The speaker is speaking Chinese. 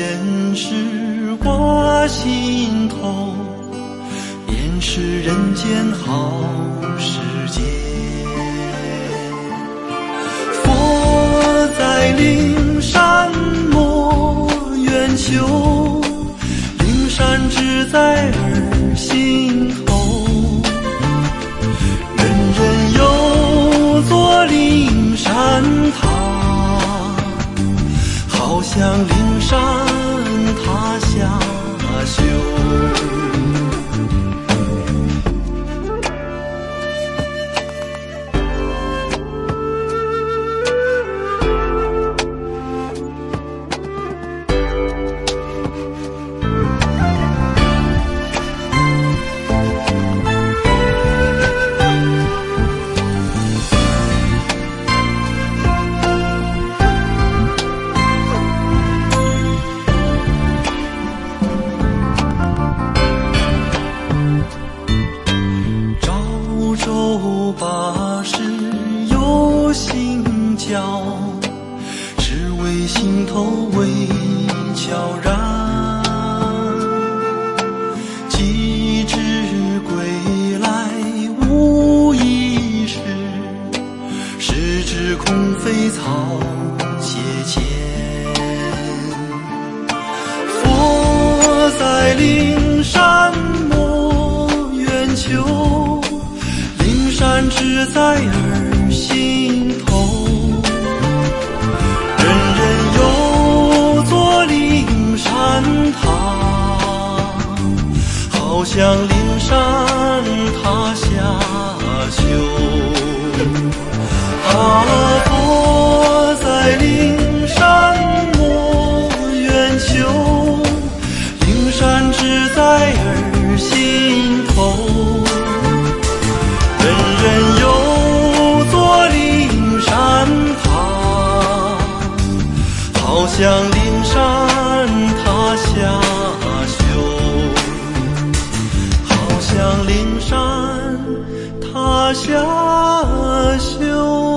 件事挂心头，便是人间好时节。佛在灵山莫远求，灵山只在儿心头。人人有座灵山塔，好像灵山塔下修。只为心头微悄然，既知归来无一事，实知空非草阶前。佛在灵山莫远求，灵山只在儿心头。好像灵山塔下修。佛在灵山莫远求，灵山只在儿心头。人人有座灵山塔，好像灵山塔下像灵山塔下修。